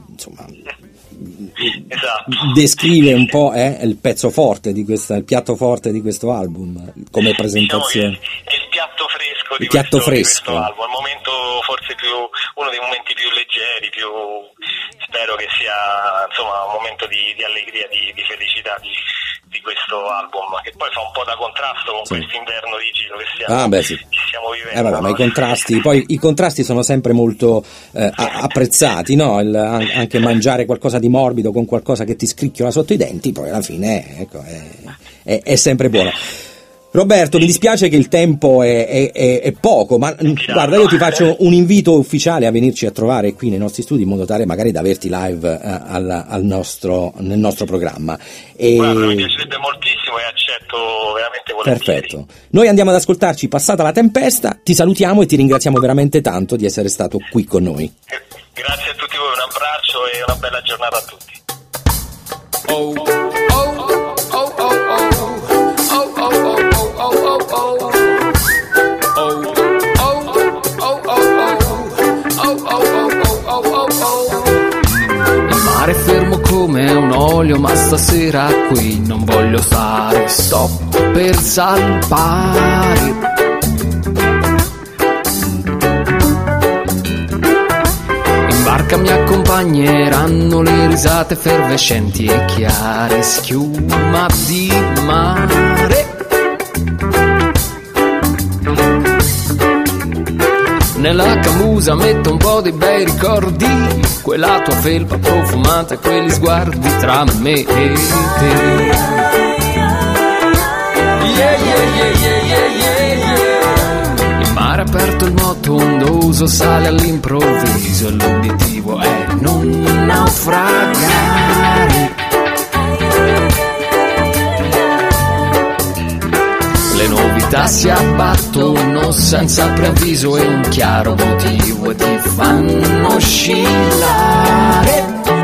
descrive un po' il pezzo forte di il piatto forte di questo album come presentazione.
È il piatto fresco di questo album, il momento forse uno dei momenti più leggeri, spero che sia un momento di allegria, di felicità di questo album, che poi fa un po' da contrasto con questo inverno rigido che stiamo vivendo.
Ma i contrasti sono sempre molto apprezzati, no? Anche mangiare qualcosa di morbido con qualcosa che ti scricchiola sotto i denti, poi alla fine è sempre buono. Roberto, mi dispiace che il tempo è poco, ma guarda, io ti faccio un invito ufficiale a venirci a trovare qui nei nostri studi in modo tale magari da averti live nel nostro programma.
Guarda, mi piacerebbe moltissimo e accetto veramente volentieri.
Perfetto. Noi andiamo ad ascoltarci Passata la tempesta, ti salutiamo e ti ringraziamo veramente tanto di essere stato qui con noi.
Grazie a tutti voi, un abbraccio e una bella giornata a tutti.
Oh, oh, oh, oh, oh, oh.
Il mare è fermo come un olio, ma stasera qui non voglio stare, sto per salpare. In barca mi accompagneranno le risate effervescenti e chiare, schiuma di mare. Nella camusa metto un po' di bei ricordi, quella tua felpa profumata e quegli sguardi tra me e te. Yeah, yeah, yeah, yeah, yeah, yeah. Il mare aperto, il moto ondoso sale all'improvviso e l'obiettivo è non naufragare. Le novità si abbattono senza preavviso e un chiaro motivo e ti fanno oscillare.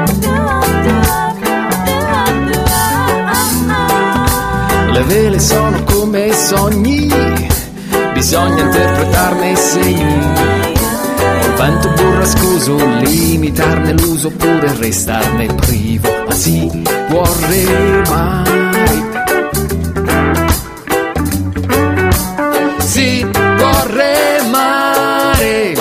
Le vele sono come i sogni, bisogna interpretarne i segni. Col vento burrascoso limitarne l'uso oppure restarne privo, ma si può remare. Si può remare.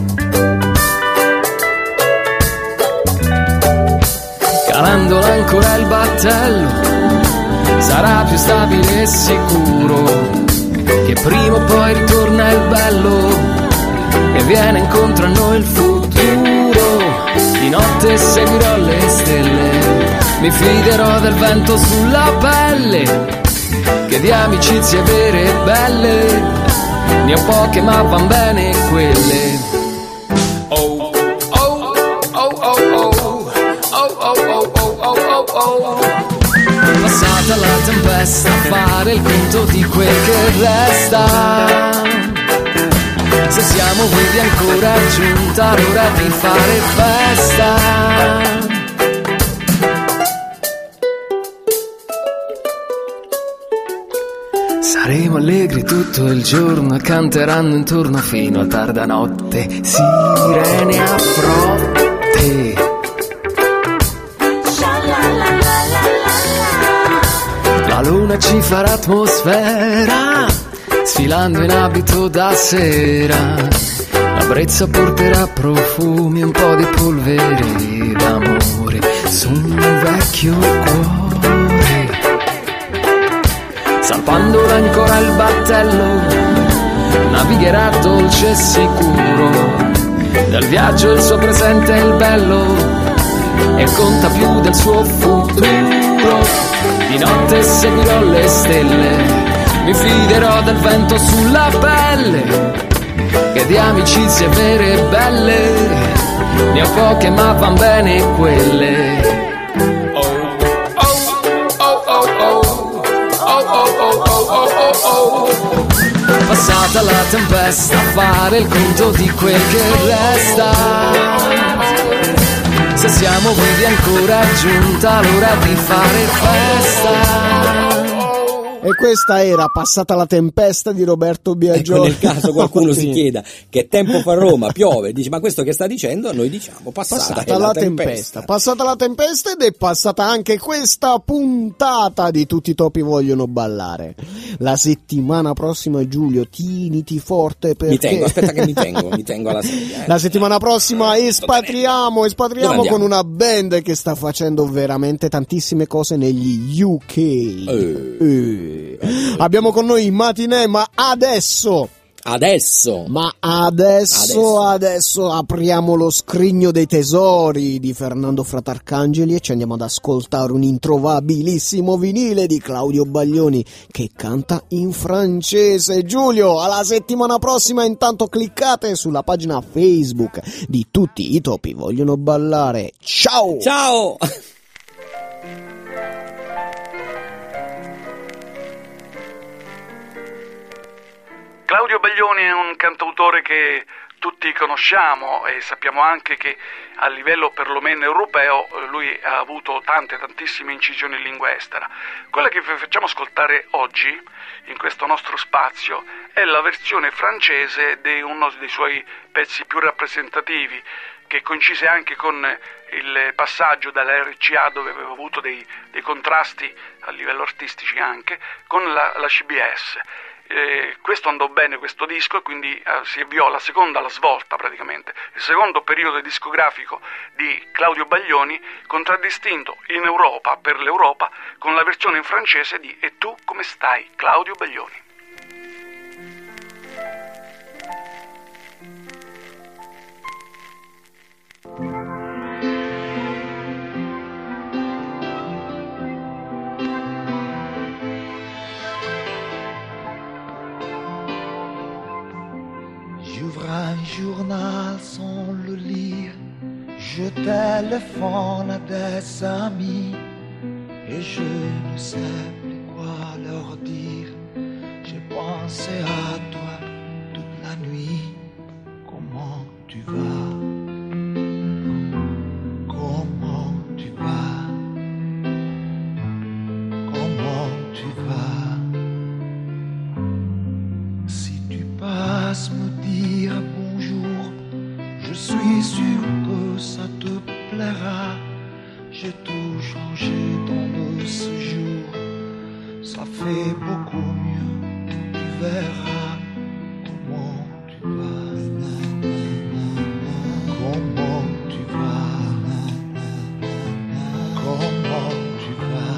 Calando ancora il battello sarà più stabile e sicuro, che prima o poi ritorna il bello e viene incontro a noi il futuro. Di notte seguirò le stelle, mi fiderò del vento sulla pelle, che di amicizie vere e belle ne ho poche ma van bene quelle. Oh, oh, oh, oh, oh, oh, oh, oh, oh, oh, oh. Passata la tempesta, fare il conto di quel che resta. Se siamo vivi ancora è giunta l'ora di fare festa. Saremo allegri tutto il giorno e canteranno intorno fino a tarda notte sirene a frotte. La luna ci farà atmosfera, sfilando in abito da sera. La brezza porterà profumi, un po' di polvere d'amore su un vecchio cuore. Salpando ancora il battello, navigherà dolce e sicuro. Del viaggio il suo presente è il bello e conta più del suo futuro. Di notte seguirò le stelle, mi fiderò del vento sulla pelle, che di amicizie vere e belle ne ho poche ma van bene quelle. Passata la tempesta, fare il conto di quel che resta. Se siamo vivi ancora è giunta l'ora di fare festa.
E questa era Passata la tempesta di Roberto Biagioli.
Ecco, nel caso qualcuno si chieda che tempo fa a Roma, piove, dice ma questo che sta dicendo, noi diciamo passata la tempesta.
Passata la tempesta ed è passata anche questa puntata di Tutti i topi vogliono ballare. La settimana prossima, Giulio, tieniti forte perché...
Aspetta che mi tengo alla sedia.
La settimana prossima espatriamo con una band che sta facendo veramente tantissime cose negli UK. Abbiamo con noi Matinee, ma adesso
Adesso.
Ma adesso apriamo lo scrigno dei tesori di Fernando Fratarcangeli e ci andiamo ad ascoltare un introvabilissimo vinile di Claudio Baglioni che canta in francese. Giulio, alla settimana prossima. Intanto cliccate sulla pagina Facebook di Tutti i topi vogliono ballare. Ciao!
Ciao!
Claudio Baglioni è un cantautore che tutti conosciamo e sappiamo anche che a livello perlomeno europeo lui ha avuto tantissime incisioni in lingua estera. Quella che vi facciamo ascoltare oggi in questo nostro spazio è la versione francese di uno dei suoi pezzi più rappresentativi, che coincise anche con il passaggio dalla RCA, dove aveva avuto dei contrasti a livello artistici anche, con la CBS. Questo andò bene, questo disco, e quindi si avviò la svolta praticamente, il secondo periodo discografico di Claudio Baglioni, contraddistinto in Europa, per l'Europa, con la versione in francese di E tu come stai, Claudio Baglioni.
J'ouvre un journal sans le lire, je téléphone à des amis et je ne sais plus quoi leur dire. J'ai pensé à toi toute la nuit. Comment tu vas? Comment tu vas? Comment tu vas? Si tu passes me dire bonjour, je suis sûr que ça te plaira. J'ai tout changé dans le séjour, ça fait beaucoup mieux, tu verras. Comment tu vas? Comment tu vas? Comment tu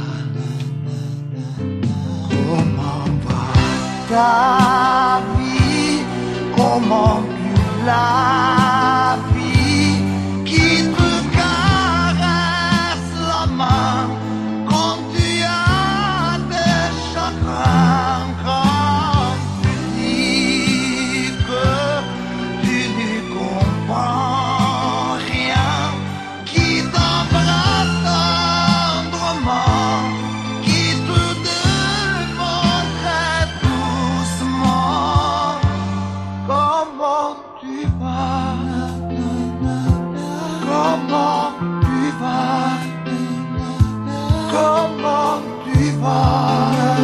vas? Comment va ta vie? Comment tu la vis? Qui te caresse la main quand tu as des chagrins, quand tu dis que tu ne comprends rien, qui t'embrasse tendrement, qui te demande très doucement comment tu vas, comment tu vas, comment tu vas,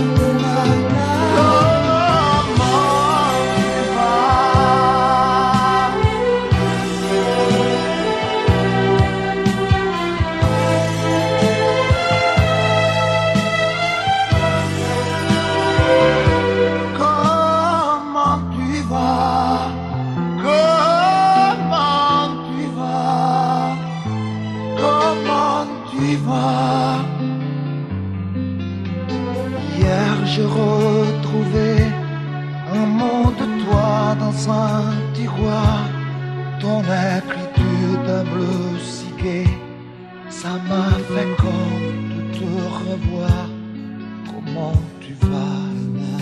comment tu vas, comment tu vas, comment tu vas. Hier j'ai retrouvé un mot de toi dans un tiroir, ton écriture d'un bleu si gai, ça m'a fait comme de te revoir. Comment tu vas?